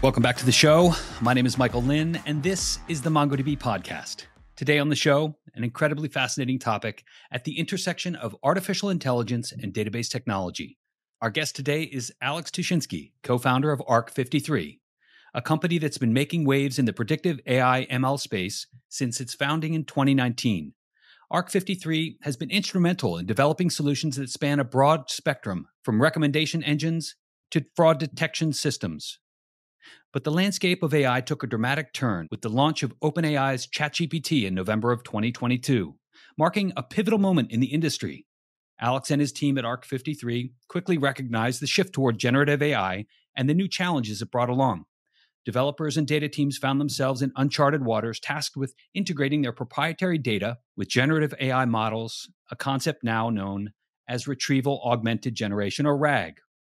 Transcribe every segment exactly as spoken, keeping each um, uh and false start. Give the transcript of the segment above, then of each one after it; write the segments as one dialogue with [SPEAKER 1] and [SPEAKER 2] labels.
[SPEAKER 1] Welcome back to the show. My name is Michael Lin, and this is the MongoDB podcast. Today on the show, an incredibly fascinating topic at the intersection of artificial intelligence and database technology. Our guest today is Alex Tushinsky, co-founder of Arc fifty-three, a company that's been making waves in the predictive A I M L space since its founding in twenty nineteen. Arc fifty-three has been instrumental in developing solutions that span a broad spectrum, from recommendation engines to fraud detection systems. But the landscape of A I took a dramatic turn with the launch of OpenAI's ChatGPT in November of twenty twenty-two, marking a pivotal moment in the industry. Alex and his team at Arc fifty-three quickly recognized the shift toward generative A I and the new challenges it brought along. Developers and data teams found themselves in uncharted waters, tasked with integrating their proprietary data with generative A I models, a concept now known as Retrieval Augmented Generation, or RAG.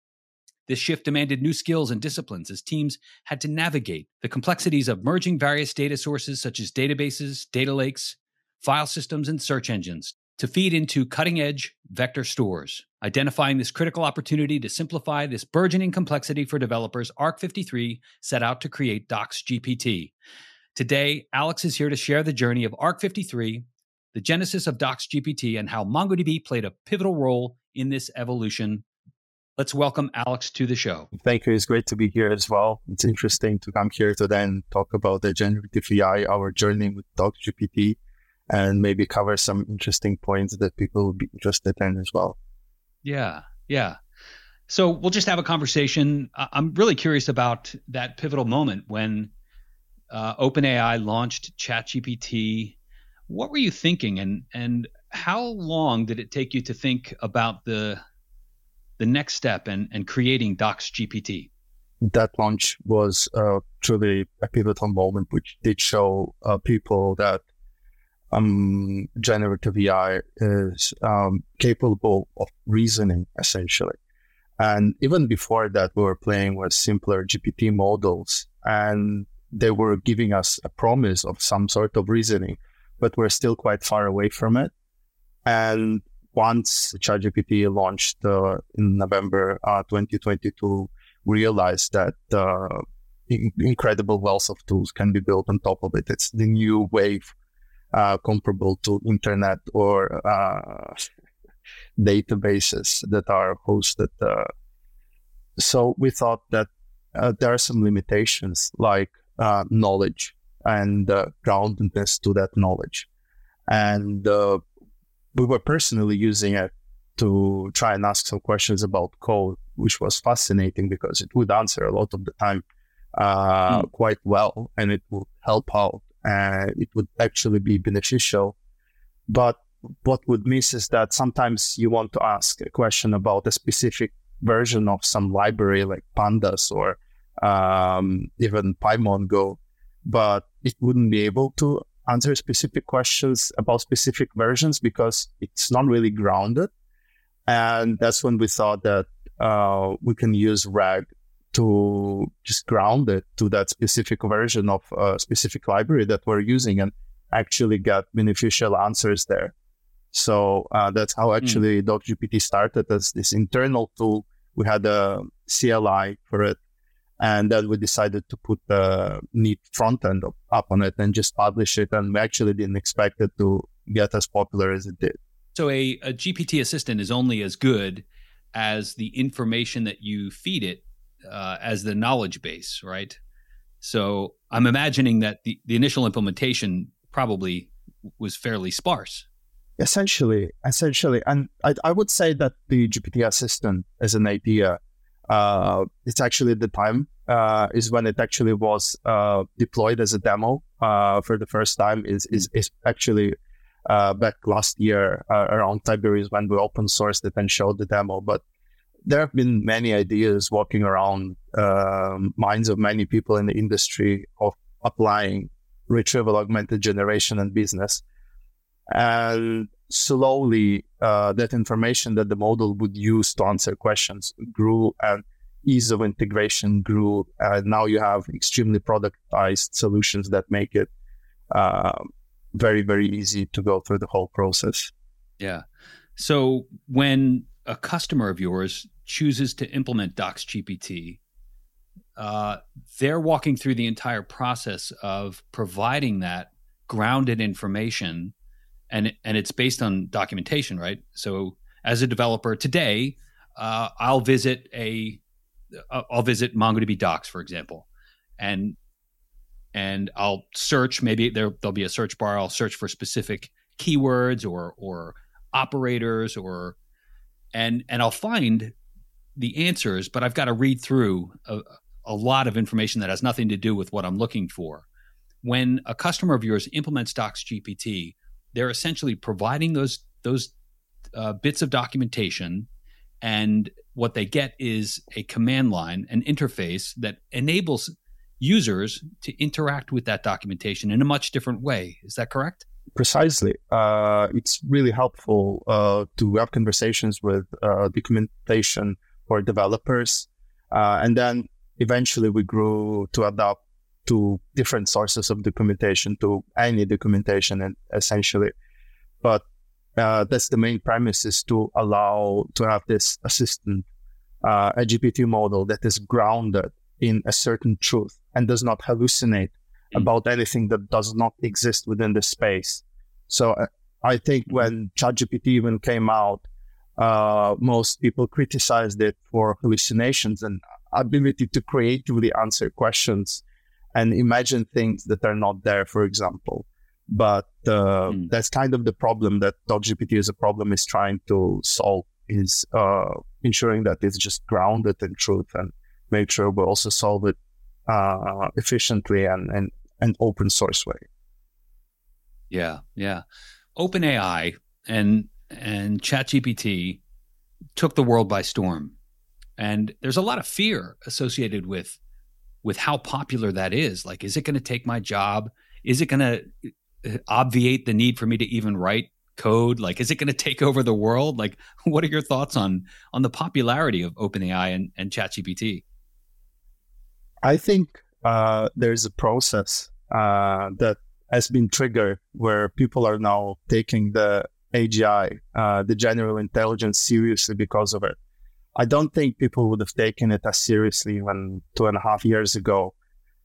[SPEAKER 1] This shift demanded new skills and disciplines as teams had to navigate the complexities of merging various data sources such as databases, data lakes, file systems, and search engines to feed into cutting-edge vector stores. Identifying this critical opportunity to simplify this burgeoning complexity for developers, Arc fifty-three set out to create DocsGPT. Today, Alex is here to share the journey of Arc fifty-three, the genesis of DocsGPT, and how MongoDB played a pivotal role in this evolution. Let's welcome Alex to the show.
[SPEAKER 2] Thank you. It's great to be here as well. It's interesting to come here today and talk about the generative A I, our journey with DocsGPT, and maybe cover some interesting points that people would be interested in as well.
[SPEAKER 1] Yeah, yeah. So we'll just have a conversation. I'm really curious about that pivotal moment when uh, OpenAI launched ChatGPT. What were you thinking, and and how long did it take you to think about the the next step and, and creating DocsGPT?
[SPEAKER 2] That launch was uh, truly a pivotal moment, which did show uh, people that um, generative A I is um, capable of reasoning, essentially. And even before that, we were playing with simpler G P T models, and they were giving us a promise of some sort of reasoning, but we're still quite far away from it. And once ChatGPT launched uh, in November uh, twenty twenty-two, we realized that uh, in- incredible wealth of tools can be built on top of it. It's the new wave uh, comparable to internet or uh, databases that are hosted. Uh, so we thought that uh, there are some limitations like uh, knowledge and uh, groundedness to that knowledge. And uh, we were personally using it to try and ask some questions about code, which was fascinating because it would answer a lot of the time uh, mm. quite well, and it would help out, and it would actually be beneficial. But what would miss is that sometimes you want to ask a question about a specific version of some library like Pandas or um, even PyMongo, but it wouldn't be able to answer specific questions about specific versions because it's not really grounded. And that's when we thought that uh, we can use RAG to just ground it to that specific version of a specific library that we're using and actually get beneficial answers there. So uh, that's how actually mm. DocsGPT started as this internal tool. We had a C L I for it. And then we decided to put the neat front end up, up on it and just publish it. And we actually didn't expect it to get as popular as it did.
[SPEAKER 1] So a, a G P T assistant is only as good as the information that you feed it uh, as the knowledge base, right? So I'm imagining that the, the initial implementation probably was fairly sparse.
[SPEAKER 2] Essentially, essentially. And I, I would say that the G P T assistant as an idea, Uh, it's actually at the time uh, is when it actually was uh, deployed as a demo uh, for the first time is is, is actually uh, back last year uh, around February is when we open sourced it and showed the demo. But there have been many ideas walking around uh, minds of many people in the industry of applying retrieval augmented generation and business. And slowly, uh, that information that the model would use to answer questions grew, and ease of integration grew. And now you have extremely productized solutions that make it uh, very, very easy to go through the whole process.
[SPEAKER 1] Yeah. So when a customer of yours chooses to implement DocsGPT, uh, they're walking through the entire process of providing that grounded information, and and it's based on documentation, right? So as a developer today, uh, I'll visit a I'll visit MongoDB Docs, for example, and and I'll search. Maybe there there'll be a search bar. I'll search for specific keywords or or operators or and and I'll find the answers, but I've got to read through a, a lot of information that has nothing to do with what I'm looking for. When a customer of yours implements DocsGPT, they're essentially providing those those uh, bits of documentation, and what they get is a command line, an interface that enables users to interact with that documentation in a much different way. Is that correct?
[SPEAKER 2] Precisely. Uh, it's really helpful uh, to have conversations with uh, documentation for developers. Uh, and then eventually we grew to adapt to different sources of documentation, to any documentation, and essentially. But uh, that's the main premise, is to allow to have this assistant, uh, a G P T model that is grounded in a certain truth and does not hallucinate mm. about anything that does not exist within the space. So uh, I think when ChatGPT even came out, uh, most people criticized it for hallucinations and ability to creatively answer questions and imagine things that are not there, for example. But uh, mm. that's kind of the problem that DocsGPT as a problem is trying to solve, is uh, ensuring that it's just grounded in truth, and make sure we also solve it uh, efficiently and, and an open source way.
[SPEAKER 1] Yeah, yeah. OpenAI and and ChatGPT took the world by storm. And there's a lot of fear associated with with how popular that is. Like, is it going to take my job? Is it going to obviate the need for me to even write code? Like, is it going to take over the world? Like, what are your thoughts on on the popularity of OpenAI and, and ChatGPT?
[SPEAKER 2] I think uh, there's a process uh, that has been triggered where people are now taking the A G I, uh, the general intelligence, seriously because of it. I don't think people would have taken it as seriously when two and a half years ago.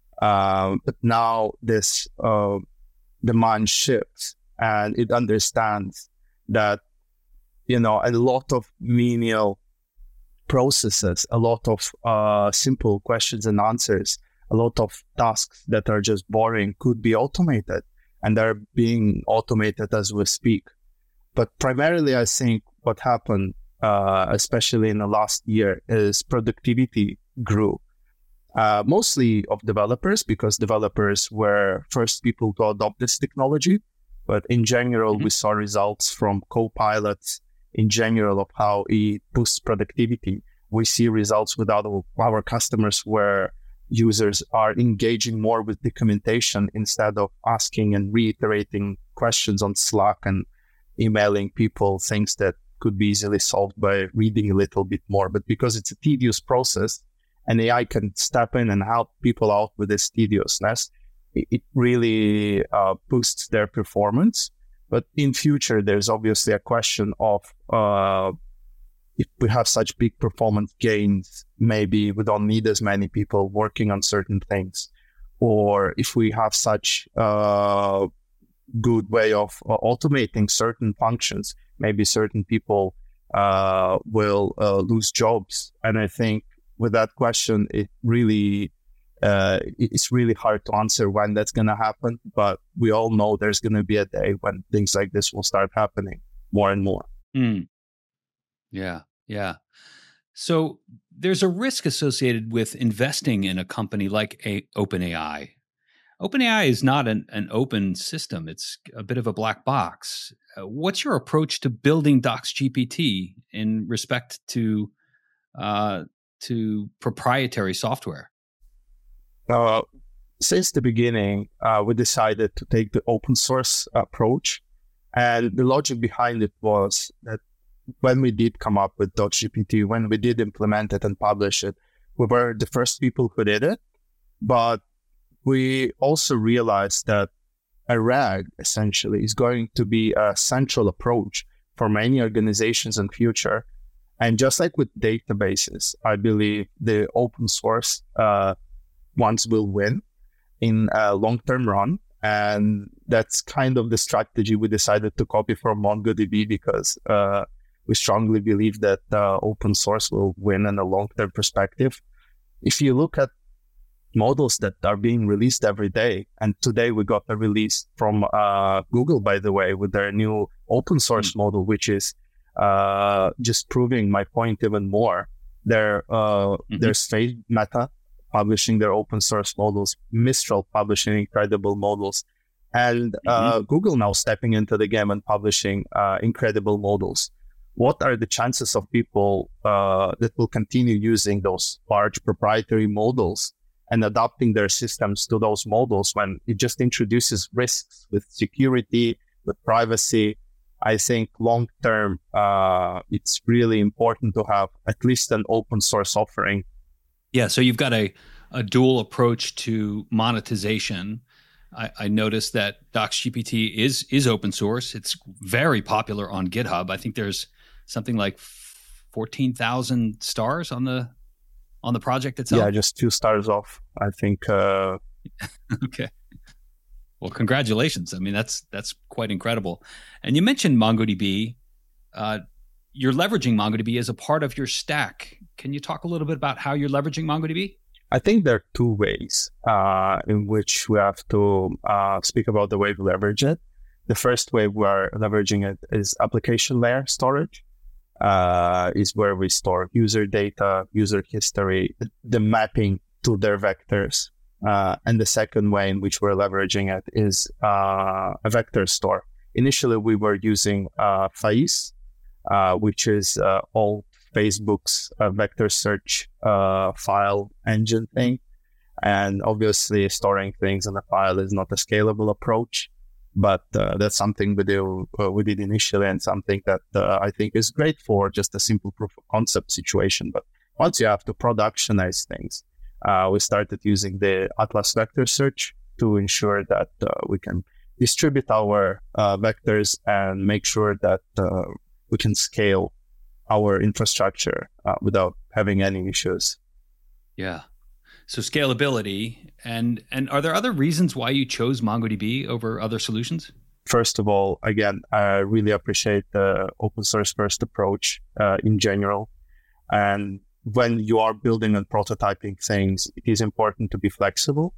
[SPEAKER 2] Um, but now this uh, demand shifts, and it understands that, you know, a lot of menial processes, a lot of uh, simple questions and answers, a lot of tasks that are just boring could be automated, and they're being automated as we speak. But primarily, I think what happened, uh, especially in the last year, is productivity grew. Uh, mostly of developers, because developers were first people to adopt this technology. But in general, mm-hmm. we saw results from Copilots in general of how it boosts productivity. We see results with our, our customers where users are engaging more with documentation instead of asking and reiterating questions on Slack and emailing people things that could be easily solved by reading a little bit more. But because it's a tedious process, and A I can step in and help people out with this tediousness, it really uh, boosts their performance. But in future, there's obviously a question of uh, if we have such big performance gains, maybe we don't need as many people working on certain things. Or if we have such a good way of uh, automating certain functions, maybe certain people uh, will uh, lose jobs. And I think with that question, it really uh, it's really hard to answer when that's going to happen. But we all know there's going to be a day when things like this will start happening more and more.
[SPEAKER 1] Mm. Yeah, yeah. So there's a risk associated with investing in a company like a OpenAI. OpenAI is not an, an open system. It's a bit of a black box. Uh, what's your approach to building DocsGPT in respect to uh, to proprietary software?
[SPEAKER 2] Uh, since the beginning, uh, we decided to take the open source approach. And the logic behind it was that when we did come up with DocsGPT, when we did implement it and publish it, we were the first people who did it. But we also realized that a RAG essentially is going to be a central approach for many organizations in future. And just like with databases, I believe the open source uh, ones will win in a long-term run. And that's kind of the strategy we decided to copy from MongoDB, because uh, we strongly believe that uh, open source will win in a long-term perspective. If you look at models that are being released every day, and today we got a release from uh, Google, by the way, with their new open source mm-hmm. model, which is uh, just proving my point even more. There, uh, mm-hmm. There's Face Meta publishing their open source models, Mistral publishing incredible models, and uh, mm-hmm. Google now stepping into the game and publishing uh, incredible models. What are the chances of people uh, that will continue using those large proprietary models and adapting their systems to those models when it just introduces risks with security, with privacy? I think long-term, uh, it's really important to have at least an open source offering.
[SPEAKER 1] Yeah, so you've got a, a dual approach to monetization. I, I noticed that DocsGPT is is open source. It's very popular on GitHub. I think there's something like fourteen thousand stars on the on the project itself.
[SPEAKER 2] Yeah, just two stars off, I think. Uh...
[SPEAKER 1] Okay. Well, congratulations. I mean, that's that's quite incredible. And you mentioned MongoDB. Uh, you're leveraging MongoDB as a part of your stack. Can you talk a little bit about how you're leveraging MongoDB?
[SPEAKER 2] I think there are two ways uh, in which we have to uh, speak about the way we leverage it. The first way we are leveraging it is application layer storage, uh, is where we store user data, user history, the mapping to their vectors. Uh, and the second way in which we're leveraging it is uh, a vector store. Initially, we were using uh, Faiz, uh, which is uh, all Facebook's uh, vector search uh, file engine thing. And obviously storing things in a file is not a scalable approach, but uh, that's something we, do, uh, we did initially, and something that uh, I think is great for just a simple proof of concept situation. But once you have to productionize things, uh, we started using the Atlas vector search to ensure that uh, we can distribute our uh, vectors and make sure that uh, we can scale our infrastructure uh, without having any issues.
[SPEAKER 1] Yeah. So scalability, and and are there other reasons why you chose MongoDB over other solutions?
[SPEAKER 2] First of all, again, I really appreciate the open source first approach uh, in general. And when you are building and prototyping things, it is important to be flexible.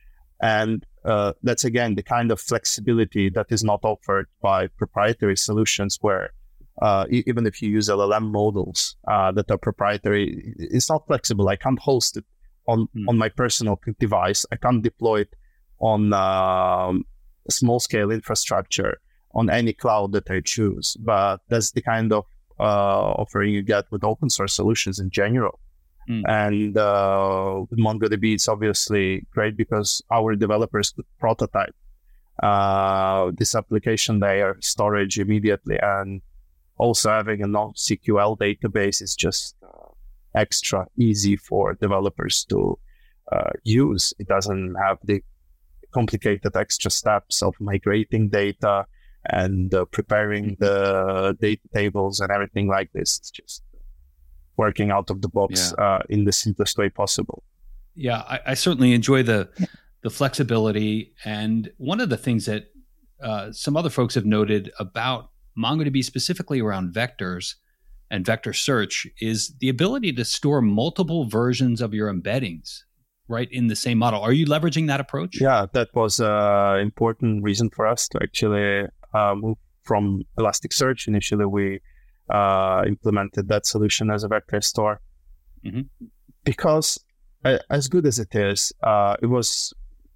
[SPEAKER 2] And uh, that's, again, the kind of flexibility that is not offered by proprietary solutions where Uh, even if you use L L M models uh, that are proprietary, it's not flexible. I can't host it on, mm. on my personal device. I can't deploy it on um, a small-scale infrastructure on any cloud that I choose. But that's the kind of uh, offering you get with open source solutions in general. Mm. And uh, with MongoDB, it's obviously great because our developers could prototype uh, this application layer storage immediately, and also having a NoSQL database is just uh, extra easy for developers to uh, use. It doesn't have the complicated extra steps of migrating data and uh, preparing the data tables and everything like this. It's just working out of the box yeah. uh, in the simplest way possible.
[SPEAKER 1] Yeah, I, I certainly enjoy the the flexibility. And one of the things that uh, some other folks have noted about MongoDB, specifically around vectors and vector search, is the ability to store multiple versions of your embeddings right in the same model. Are you leveraging that approach?
[SPEAKER 2] Yeah, that was an important reason for us to actually uh, move from Elasticsearch. Initially, we uh, implemented that solution as a vector store. Mm-hmm. Because uh, as good as it is, uh, it was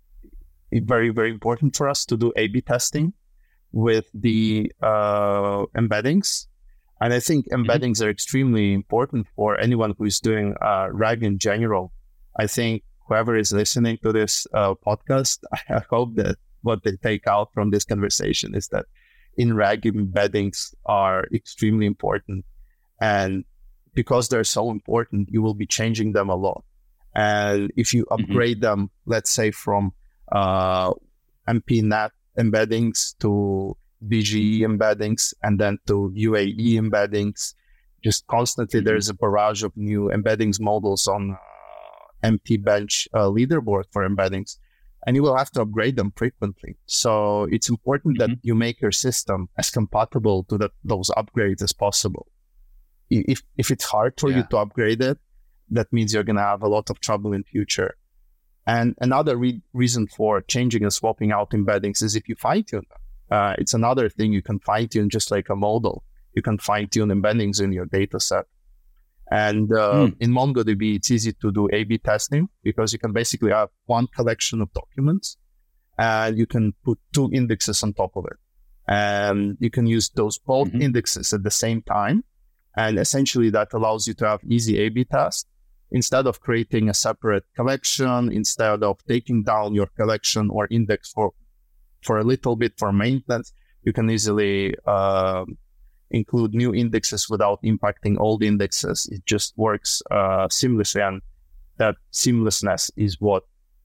[SPEAKER 2] very, very important for us to do A B testing with the uh, embeddings. And I think embeddings mm-hmm. are extremely important for anyone who is doing uh, RAG in general. I think whoever is listening to this uh, podcast, I hope that what they take out from this conversation is that in RAG, embeddings are extremely important. And because they're so important, you will be changing them a lot. And if you upgrade mm-hmm. them, let's say from uh, M P N A T embeddings to B G E embeddings and then to U A E embeddings, Just constantly, mm-hmm. there's a barrage of new embeddings models on uh, empty bench uh, leaderboard for embeddings, and you will have to upgrade them frequently. So it's important mm-hmm. that you make your system as compatible to the, those upgrades as possible. If if it's hard for yeah. you to upgrade it, that means you're going to have a lot of trouble in future. And another re- reason for changing and swapping out embeddings is if you fine-tune them. Uh, it's another thing you can fine-tune just like a model. You can fine-tune embeddings in your data set. And uh, mm. in MongoDB, it's easy to do A B testing because you can basically have one collection of documents and you can put two indexes on top of it. And you can use those both mm-hmm. indexes at the same time. And essentially that allows you to have easy A B tests. Instead of creating a separate collection, instead of taking down your collection or index for, for a little bit for maintenance, you can easily uh, include new indexes without impacting old indexes. It just works uh, seamlessly, and that seamlessness is what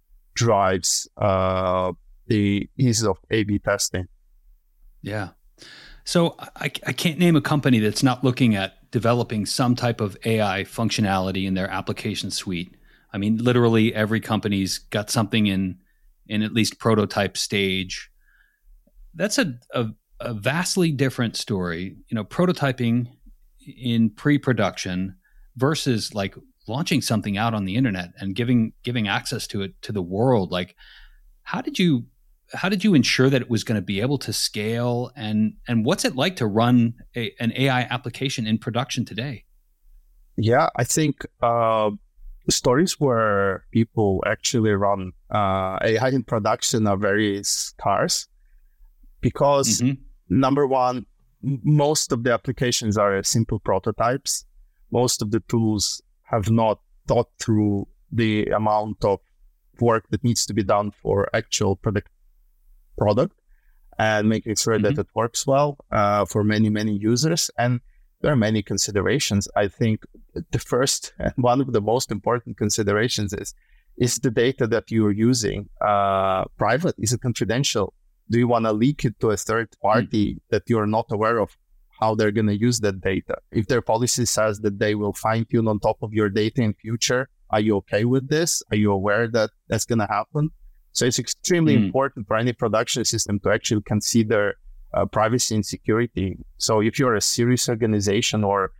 [SPEAKER 2] drives uh, the ease of A B testing.
[SPEAKER 1] Yeah. So I, I can't name a company that's not looking at developing some type of A I functionality in their application suite. I mean, literally every company's got something in in at least prototype stage. That's a, a, a vastly different story, you know, prototyping in pre-production versus like launching something out on the internet and giving giving access to it to the world. Like, how did you how did you ensure that it was going to be able to scale, and and what's it like to run a, an A I application in production today?
[SPEAKER 2] Yeah, I think uh, stories where people actually run uh, A I in production are very scarce because mm-hmm. number one, most of the applications are simple prototypes. Most of the tools have not thought through the amount of work that needs to be done for actual product product and making sure mm-hmm. that it works well uh, for many, many users. And there are many considerations. I think the first and one of the most important considerations is, is the data that you're using uh, private? Is it confidential? Do you want to leak it to a third party mm-hmm. that you're not aware of how they're going to use that data? If their policy says that they will fine tune on top of your data in future, are you okay with this? Are you aware that that's going to happen? So it's extremely mm. important for any production system to actually consider uh, privacy and security. So if you're a serious organization or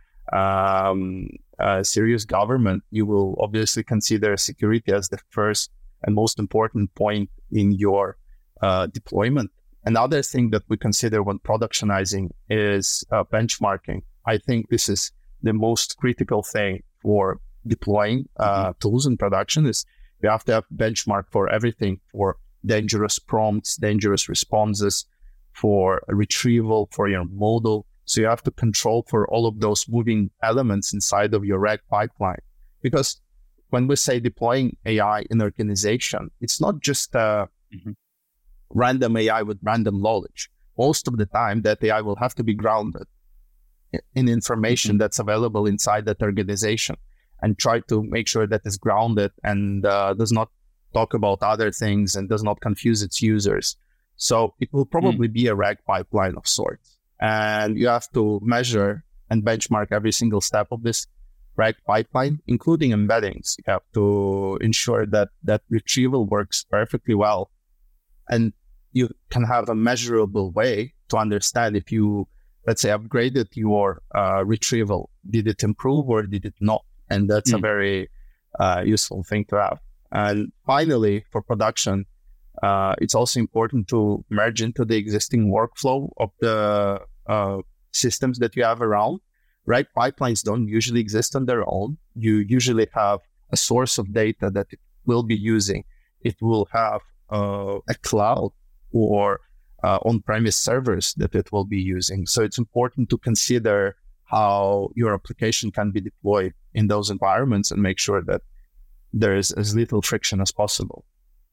[SPEAKER 2] um, a serious government, you will obviously consider security as the first and most important point in your uh, deployment. Another thing that we consider when productionizing is uh, benchmarking. I think this is the most critical thing for deploying uh, mm-hmm. tools in production. Is you have to have benchmark for everything, for dangerous prompts, dangerous responses, for retrieval, for your model. So you have to control for all of those moving elements inside of your RAG pipeline. Because when we say deploying A I in organization, it's not just uh, mm-hmm. random A I with random knowledge. Most of the time, that A I will have to be grounded in information mm-hmm. that's available inside that organization, and try to make sure that it's grounded and uh, does not talk about other things and does not confuse its users. So it will probably mm. be a RAG pipeline of sorts. And you have to measure and benchmark every single step of this RAG pipeline, including embeddings. You have to ensure that that retrieval works perfectly well. And you can have a measurable way to understand if you, let's say, upgraded your uh, retrieval. Did it improve or did it not? And that's mm. a very uh, useful thing to have. And finally, for production, uh, it's also important to merge into the existing workflow of the uh, systems that you have around. RAG pipelines don't usually exist on their own. You usually have a source of data that it will be using. It will have uh, a cloud or uh, on-premise servers that it will be using. So it's important to consider how your application can be deployed in those environments and make sure that there is as little friction as possible.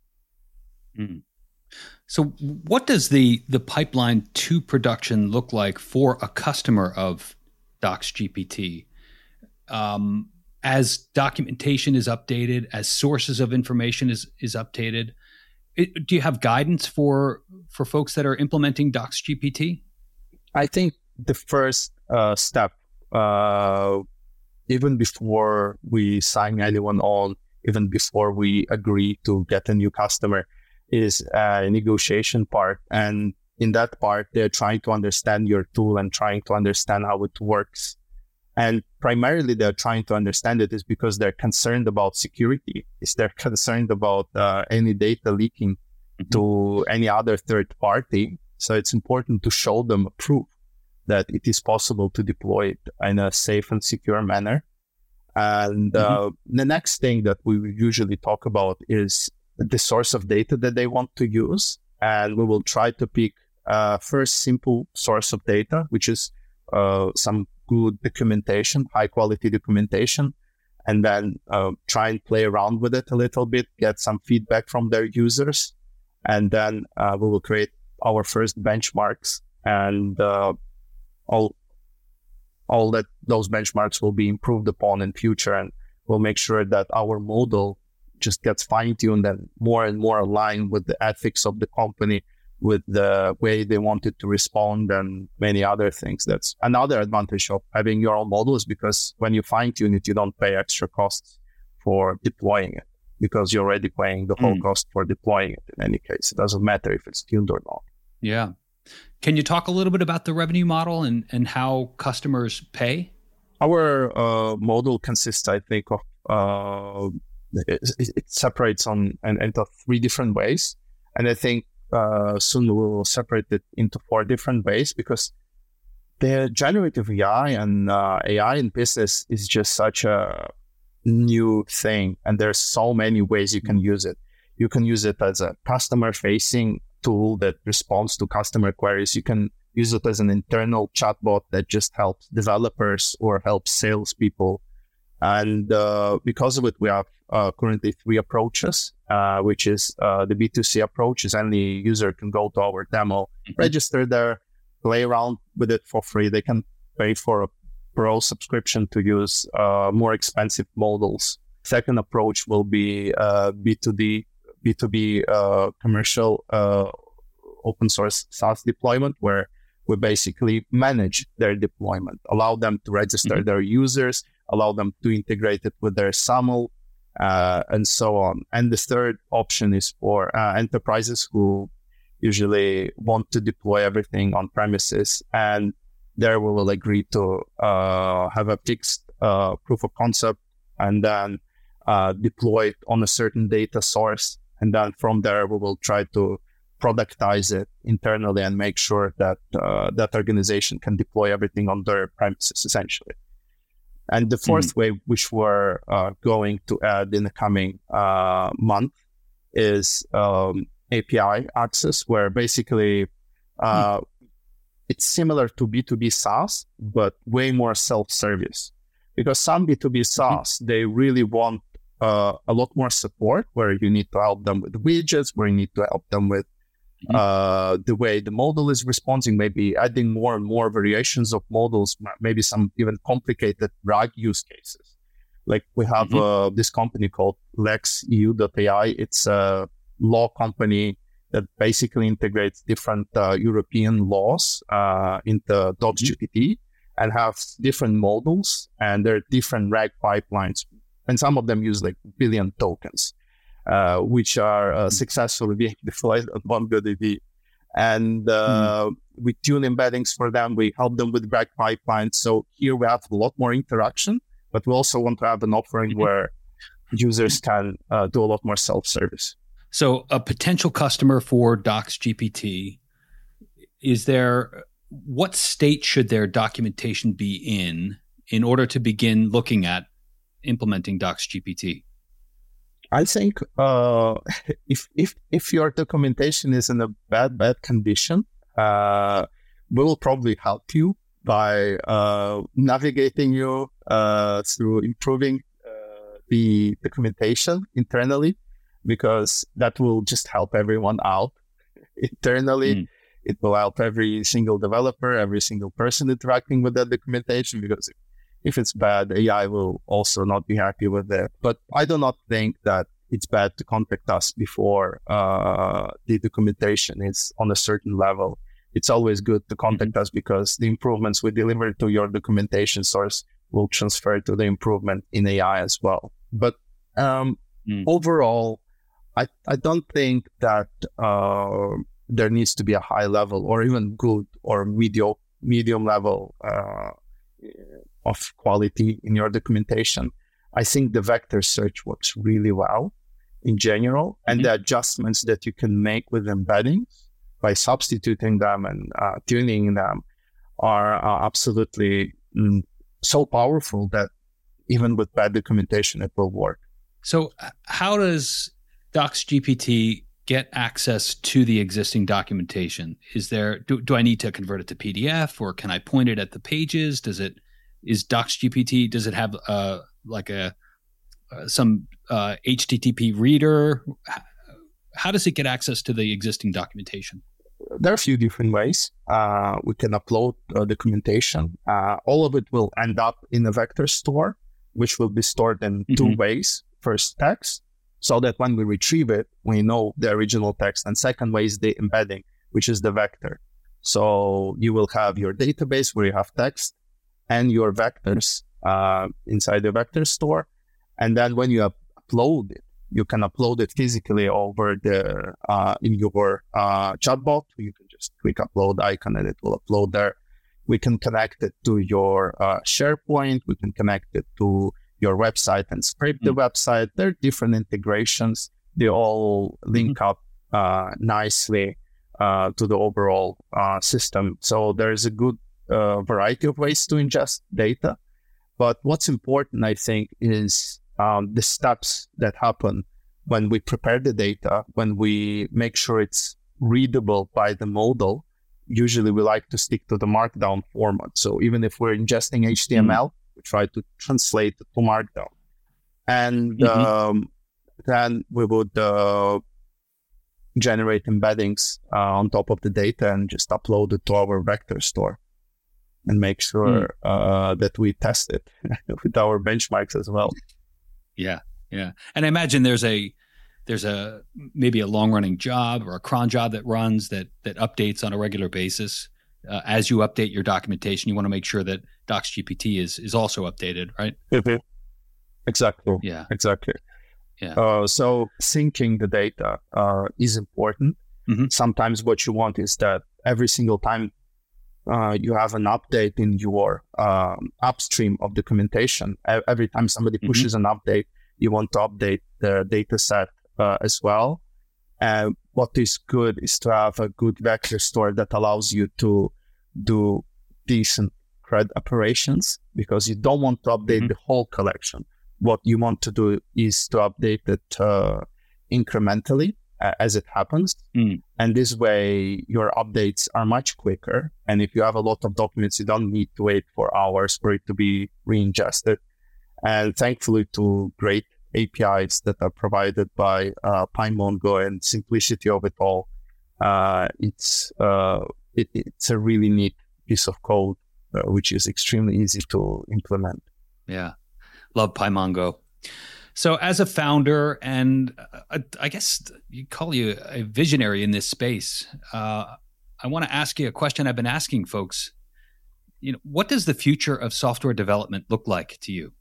[SPEAKER 1] Mm. So what does the the pipeline to production look like for a customer of DocsGPT? Um, as documentation is updated, as sources of information is is updated, it, do you have guidance for for folks that are implementing DocsGPT?
[SPEAKER 2] I think the first uh, step uh, even before we sign anyone on, even before we agree to get a new customer, is a negotiation part. And in that part, they're trying to understand your tool and trying to understand how it works. And primarily, they're trying to understand it is because they're concerned about security. Is they're concerned about uh, any data leaking mm-hmm. to any other third party. So it's important to show them a proof that it is possible to deploy it in a safe and secure manner. And mm-hmm. uh, the next thing that we usually talk about is the source of data that they want to use. And we will try to pick uh, first simple source of data, which is uh, some good documentation, high quality documentation, and then uh, try and play around with it a little bit, get some feedback from their users. And then uh, we will create our first benchmarks, and uh, all all that those benchmarks will be improved upon in future, and we'll make sure that our model just gets fine-tuned and more and more aligned with the ethics of the company, with the way they want it to respond, and many other things. That's another advantage of having your own models, because when you fine-tune it, you don't pay extra costs for deploying it, because you're already paying the whole mm. cost for deploying it in any case. It doesn't matter if it's tuned or not.
[SPEAKER 1] Yeah. Can you talk a little bit about the revenue model and, and how customers pay?
[SPEAKER 2] Our uh, model consists, I think, of uh, it, it separates on and into three different ways. And I think uh, soon we will separate it into four different ways, because the generative A I and uh, A I in business is just such a new thing. And there's so many ways you can use it. You can use it as a customer-facing tool that responds to customer queries. You can use it as an internal chatbot that just helps developers or helps salespeople. And uh, because of it, we have uh, currently three approaches, uh, which is uh, the B two C approach is any user can go to our demo, mm-hmm. register there, play around with it for free. They can pay for a pro subscription to use uh, more expensive models. Second approach will be uh, B two D, B two B uh, commercial uh, open source SaaS deployment, where we basically manage their deployment, allow them to register mm-hmm. their users, allow them to integrate it with their SAML, uh, and so on. And the third option is for uh, enterprises who usually want to deploy everything on premises, and there we will agree to uh, have a fixed uh, proof of concept, and then uh, deploy it on a certain data source. And then from there, we will try to productize it internally and make sure that uh, that organization can deploy everything on their premises, essentially. And the fourth mm-hmm. way, which we're uh, going to add in the coming uh, month, is um, A P I access, where basically uh, mm-hmm. it's similar to B two B SaaS, but way more self-service. Because some B two B SaaS, mm-hmm. they really want uh, a lot more support, where you need to help them with widgets, where you need to help them with Mm-hmm. Uh, the way the model is responding, maybe adding more and more variations of models, maybe some even complicated RAG use cases. Like we have mm-hmm. uh, this company called Lex E U dot A I. It's a law company that basically integrates different uh, European laws uh, into Docs G P T mm-hmm. and have different models, and there are different RAG pipelines. And some of them use like billion tokens. Uh, which are uh, successfully being deployed on MongoDB. And uh, mm. we tune embeddings for them. We help them with RAG pipelines. So here we have a lot more interaction, but we also want to have an offering mm-hmm. where users can uh, do a lot more self-service.
[SPEAKER 1] So a potential customer for Docs G P T, is there, what state should their documentation be in in order to begin looking at implementing Docs G P T?
[SPEAKER 2] I think uh, if if if your documentation is in a bad bad condition, uh, we will probably help you by uh, navigating you uh, through improving uh, the documentation internally, because that will just help everyone out internally. Mm. It will help every single developer, every single person interacting with that documentation, because if it's bad, A I will also not be happy with it. But I do not think that it's bad to contact us before uh, the documentation is on a certain level. it's always good to contact mm-hmm. us, because the improvements we deliver to your documentation source will transfer to the improvement in A I as well. But um, mm. overall, I, I don't think that uh, there needs to be a high level or even good or medium, medium level uh, of quality in your documentation. I think the vector search works really well in general, mm-hmm. and the adjustments that you can make with embeddings by substituting them and uh, tuning them are uh, absolutely mm, so powerful that even with bad documentation, it will work.
[SPEAKER 1] So how does DocsGPT get access to the existing documentation? Is there, do, do I need to convert it to P D F, or can I point it at the pages? Does it, is DocsGPT, does it have uh, like a, uh, some uh, H T T P reader? How does it get access to the existing documentation?
[SPEAKER 2] There are a few different ways. Uh, we can upload uh, documentation. Uh, all of it will end up in a vector store, which will be stored in mm-hmm. two ways. First, text, so that when we retrieve it, we know the original text. And second way is the embedding, which is the vector. So you will have your database where you have text and your vectors uh, inside the vector store. And then when you up- upload it, you can upload it physically over the uh, in your uh, chatbot. You can just click upload icon and it will upload there. We can connect it to your uh, SharePoint. We can connect it to your website and scrape mm-hmm. the website. There are different integrations. They all link mm-hmm. up uh, nicely uh, to the overall uh, system. So there's a good uh, variety of ways to ingest data. But what's important, I think, is um, the steps that happen when we prepare the data, when we make sure it's readable by the model. Usually we like to stick to the Markdown format. So even if we're ingesting H T M L, mm-hmm. we try to translate it to Markdown. And mm-hmm. um, then we would uh, generate embeddings uh, on top of the data and just upload it to our vector store and make sure mm. uh, that we test it with our benchmarks as well.
[SPEAKER 1] Yeah, yeah. And I imagine there's a there's a maybe a long-running job or a cron job that runs that that updates on a regular basis. Uh, as you update your documentation, you want to make sure that DocsGPT is is also updated, right?
[SPEAKER 2] Mm-hmm. Exactly.
[SPEAKER 1] Yeah.
[SPEAKER 2] Exactly.
[SPEAKER 1] Yeah.
[SPEAKER 2] Uh, so syncing the data uh, is important. Mm-hmm. Sometimes what you want is that every single time uh, you have an update in your um, upstream of documentation, every time somebody pushes mm-hmm. an update, you want to update the data set uh, as well. And what is good is to have a good vector store that allows you to do decent CRUD operations, because you don't want to update mm-hmm. the whole collection. What you want to do is to update it uh, incrementally uh, as it happens. Mm. And this way, your updates are much quicker. And if you have a lot of documents, you don't need to wait for hours for it to be re-ingested. And thankfully, to great A P Is that are provided by uh, PyMongo and simplicity of it all, uh, it's uh, it, it's a really neat piece of code, uh, which is extremely easy to implement.
[SPEAKER 1] Yeah, love PyMongo. So as a founder, and uh, I guess you call you a visionary in this space, uh, I want to ask you a question I've been asking folks. You know, what does the future of software development look like to you?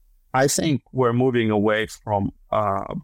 [SPEAKER 2] I think we're moving away from uh,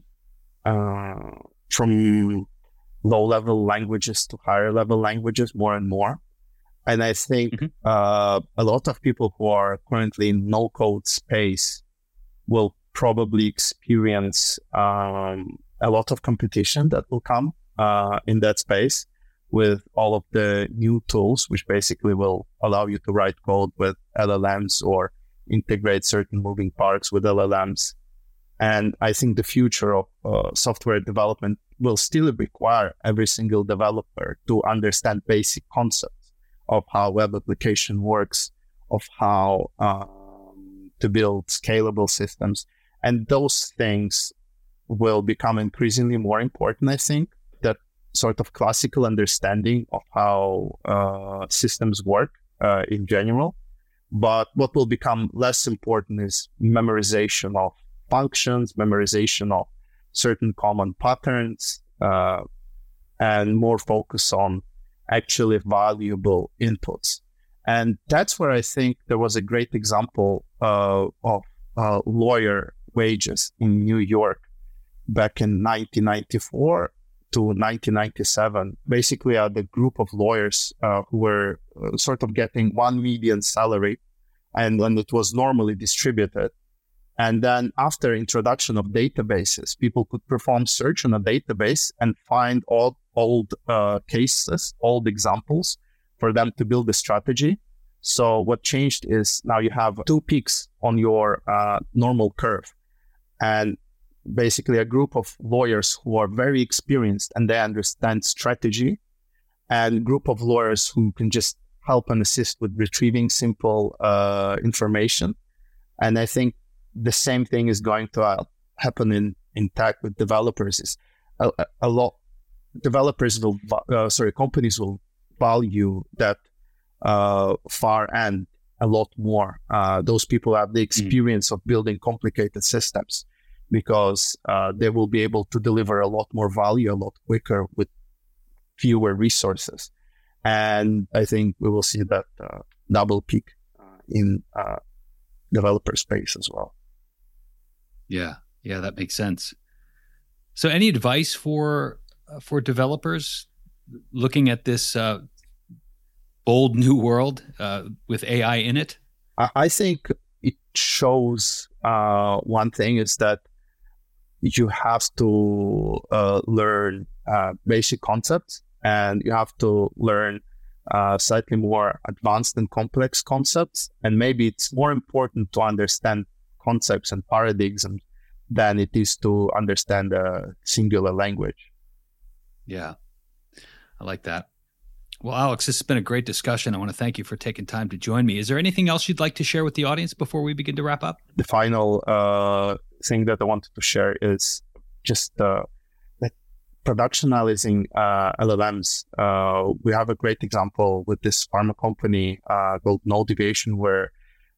[SPEAKER 2] uh, from low-level languages to higher-level languages more and more. And I think mm-hmm. uh, a lot of people who are currently in no-code space will probably experience um, a lot of competition that will come uh, in that space with all of the new tools, which basically will allow you to write code with L L Ms or integrate certain moving parts with L L Ms. And I think the future of uh, software development will still require every single developer to understand basic concepts of how web application works, of how um, to build scalable systems. And those things will become increasingly more important, I think, that sort of classical understanding of how uh, systems work uh, in general. But what will become less important is memorization of functions, memorization of certain common patterns, uh, and more focus on actually valuable inputs. And that's where I think there was a great example uh, of uh, lawyer wages in New York back in nineteen ninety-four to nineteen ninety-seven. Basically, uh, the group of lawyers uh, who were uh, sort of getting one median salary, and when it was normally distributed. And then after introduction of databases, people could perform search on a database and find all old uh, cases, old examples for them to build a strategy. So what changed is now you have two peaks on your uh, normal curve. And basically a group of lawyers who are very experienced and they understand strategy, and group of lawyers who can just help and assist with retrieving simple uh, information. And I think the same thing is going to uh, happen in, in tech with developers. Is a, a lot developers will uh, sorry companies will value that uh, far end a lot more. Uh, those people have the experience mm. of building complicated systems, because uh, they will be able to deliver a lot more value a lot quicker with fewer resources. And I think we will see that uh, double peak uh, in uh, developer space as well.
[SPEAKER 1] Yeah, yeah, that makes sense. So any advice for uh, for developers looking at this uh, bold new world uh, with A I in it?
[SPEAKER 2] I think it shows uh, one thing is that you have to uh, learn uh, basic concepts, and you have to learn uh, slightly more advanced and complex concepts. And maybe it's more important to understand concepts and paradigms than it is to understand a singular language.
[SPEAKER 1] Yeah, I like that. Well, Alex, this has been a great discussion. I want to thank you for taking time to join me. Is there anything else you'd like to share with the audience before we begin to wrap up?
[SPEAKER 2] The final uh, thing that I wanted to share is just uh, that productionalizing uh, L L Ms. Uh, we have a great example with this pharma company uh, called No Deviation, where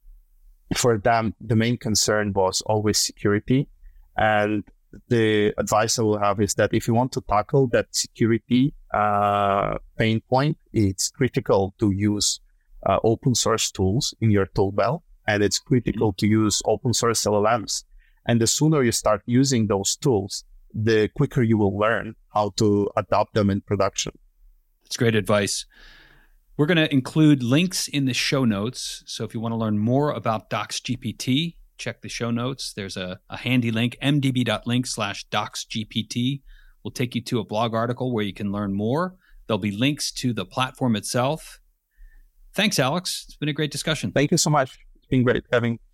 [SPEAKER 2] for them, the main concern was always security. And the advice I will have is that if you want to tackle that security uh, pain point, it's critical to use uh, open source tools in your tool belt, and it's critical to use open source L L Ms. And the sooner you start using those tools, the quicker you will learn how to adopt them in production.
[SPEAKER 1] That's great advice. We're going to include links in the show notes. So if you want to learn more about DocsGPT, check the show notes. There's a, a handy link, mdb.link slash DocsGPT. Will take you to a blog article where you can learn more. There'll be links to the platform itself. Thanks, Alex. It's been a great discussion.
[SPEAKER 2] Thank you so much. It's been great having